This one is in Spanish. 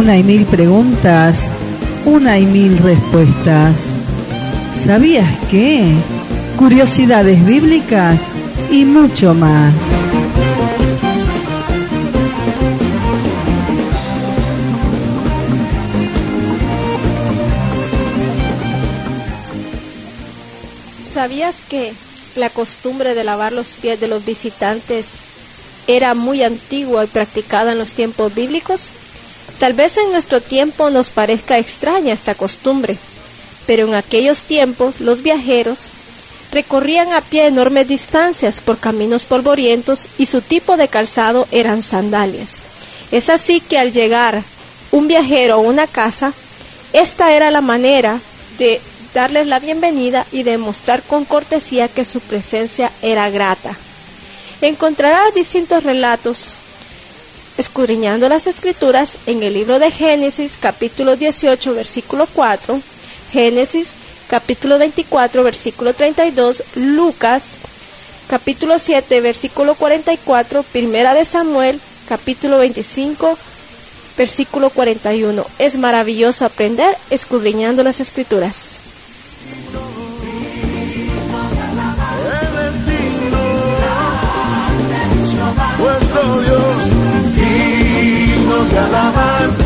Una y mil preguntas, una y mil respuestas. ¿Sabías qué? Curiosidades bíblicas y mucho más. ¿Sabías que la costumbre de lavar los pies de los visitantes era muy antigua y practicada en los tiempos bíblicos? Tal vez en nuestro tiempo nos parezca extraña esta costumbre, pero en aquellos tiempos los viajeros recorrían a pie enormes distancias por caminos polvorientos y su tipo de calzado eran sandalias. Es así que al llegar un viajero a una casa, esta era la manera de darles la bienvenida y demostrar con cortesía que su presencia era grata. Encontrarás distintos relatos escudriñando las Escrituras en el libro de Génesis, capítulo 18, versículo 4, Génesis, capítulo 24, versículo 32, Lucas, capítulo 7, versículo 44, Primera de Samuel, capítulo 25, versículo 41. Es maravilloso aprender escudriñando las Escrituras. Nuestro Dios, digno de alabar.